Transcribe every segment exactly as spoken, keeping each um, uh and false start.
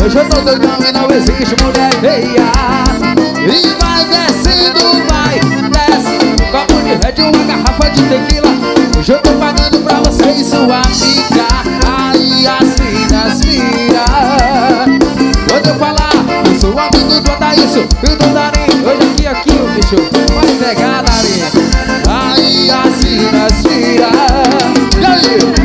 Hoje eu tô doidão e não existe mulher feia. E vai descendo, vai, desce um copo de Red, uma garrafa de tequila. Hoje eu tô pagando pra você e sua amiga. Aí as minas viram. Quando eu falar, eu sou amigo do Adailson e do Darim. Hoje aqui, aqui o bicho vai pegar Darim. Aí as minas viram. E aí?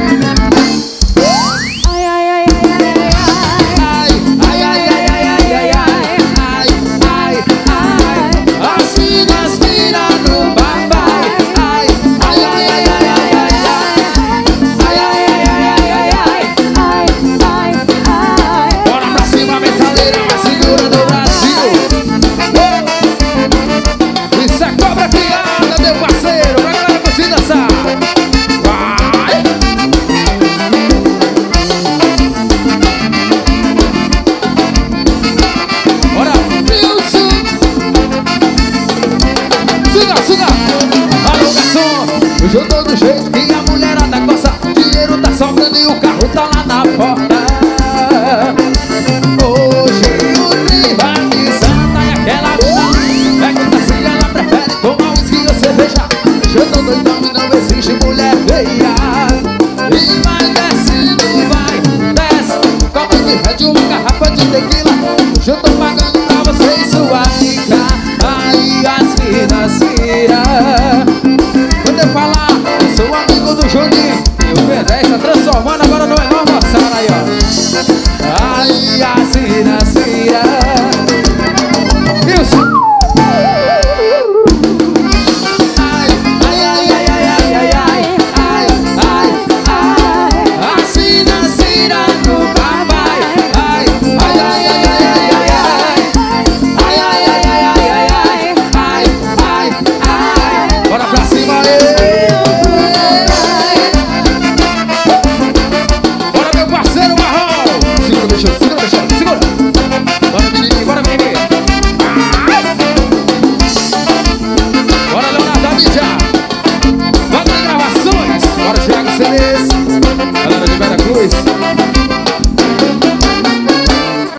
Hoje eu tô do jeito que a mulherada gosta. Dinheiro tá sobrando e o carro tá lá na porta. Hoje o privatizando e aquela vida é que assim ela prefere tomar whisky ou cerveja. Hoje eu tô doidão e não existe mulher feia. E vai descendo, vai, desce um copo de Red, uma garrafa de tequila. Hoje eu tô pagando pra você e sua amiga. Aí as minas viram. Quando eu falar, eu sou amigo do Juninho